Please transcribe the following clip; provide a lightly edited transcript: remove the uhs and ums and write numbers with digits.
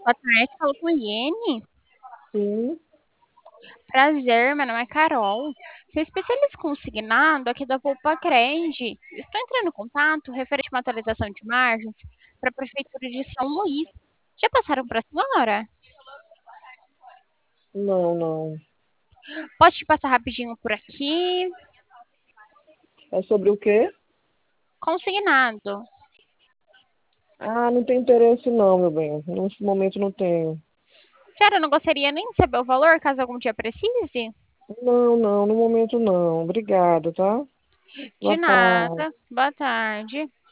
Boa tarde, falo com Iene. Sim, Prazer, meu nome é Carol. Sou especialista consignado aqui da Poupa Cred. Estou entrando em contato referente a uma atualização de margens para a Prefeitura de São Luís. Já passaram para a senhora? não, não. Posso te passar rapidinho por aqui? É sobre o quê? Consignado. Ah, não tem interesse não, meu bem. Nesse momento não tenho. A senhora não gostaria nem de saber o valor, caso algum dia precise? Não, não, no momento não. Obrigada, tá? De Boa tarde. nada. Boa tarde.